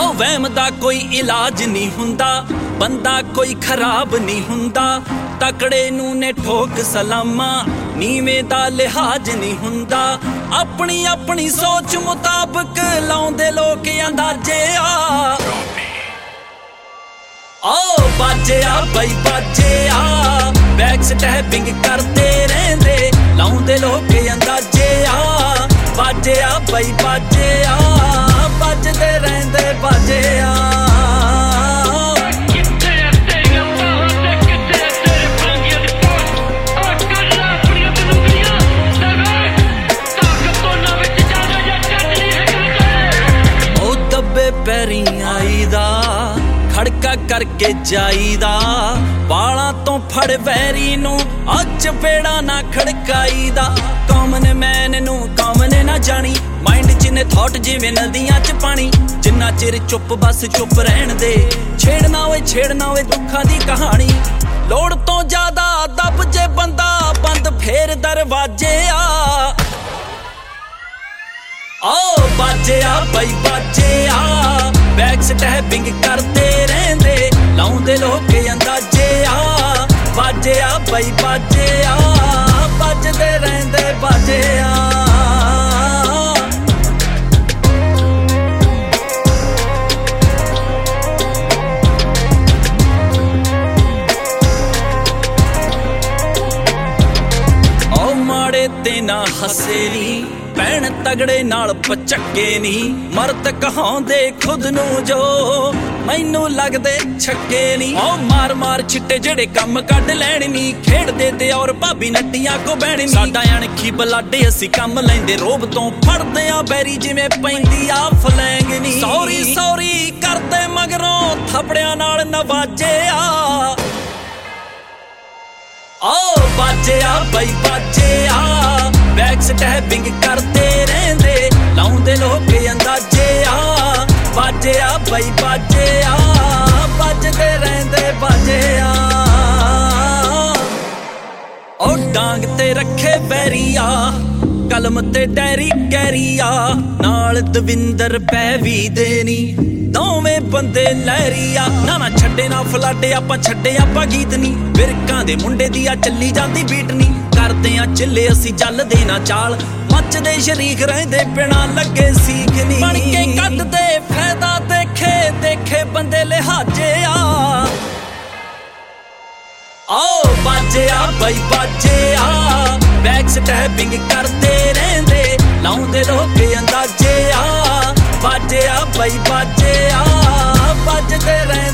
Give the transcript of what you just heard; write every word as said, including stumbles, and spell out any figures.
ओ वहम दा कोई इलाज नहीं हुंदा, बंदा कोई खराब नहीं हुंदा, तकड़े नूं ने ठोक सलामा, नीवें दा लिहाज नहीं हुंदा। अपनी अपनी सोच मुताबिक लाउंदे लोक अंदाजे आ। ओ बाजे आ बई बाजे आ, बैक स्टैपिंग करते रहंदे, लाउंदे लोक अंदाजे आ। बाजे आ बई बाजे आ, बजदे रहंदे बाजे आ। पैरी आईदा खड़का करके जाईदा, बालां तो फड़ वैरी नू अच पेड़ा ना खड़काईदा। कॉमन मैन नू कॉमन ना जानी, माइंड च ने थॉट जिवें नदियां च पानी। जिन्ना चिर चुप बस चुप रहन दे, छेड़ना होए छेड़ना होए दुखां दी कहानी। लोड़ तो ज्यादा दब जे बंदा, बंद फेर दरवाजे आ। ओ बाजे आ बई बाजे आ, बैक स्टैपिंग करते रहंदे, लाउंदे लोक अंदाजे आ। बाजे आ बई बाजे आ, बजदे रहंदे बाजे आ। ओ माड़े ते ना हसे नी, भैन तगड़े नाल पचक्के नी, मरद कहाउंदे खुद नू जो मैनू लगदे छक्के नी। ओ मार मार छिट्टे जेड़े कम कढ लैण नी, खेड़दे ते और भाभी नट्टियां को बैण नी। साडा अणखी बलाडे असी कम लैंदे, रोब तो फड़दे आ बैरी जिवें पैंदी आ फलैंग नी। सौरी सौरी करदे मगरों थपड़ियां नाल नवाजे आ। ओ बाजे आ बई बाजे आ, बैक स्टैपिंग करते रहंदे, लाउंदे लोक अंदाजे आ। बाजे आ बई बाजे आ, बजदे रहंदे बाजे आ। ओ डांग ते रखे बैरिया, कलम ते डैरी कैरिया, नाल दविंदर पैवी देनी, दोवें बंदे लहरिया। ना ना छड्डे ना फलाडे आपां छड्डे आपां गीत नी, बिरकां दे मुंडे दी आ चली जांदी बीट नी। करदे आ चिल्ले असी चलदे ना चाल, मचदे शरीक रहिंदे बिना लगे सीख नी। बन के कड्डदे फायदा देखे देखे बंदे लिहाजे आ। ओ बाजे आ बई बाजे आ, बैक स्टैपिंग करते रहंदे, लाउंदे लोक अंदाजे आ। बाजे आ बई बाजे आ, बजदे रह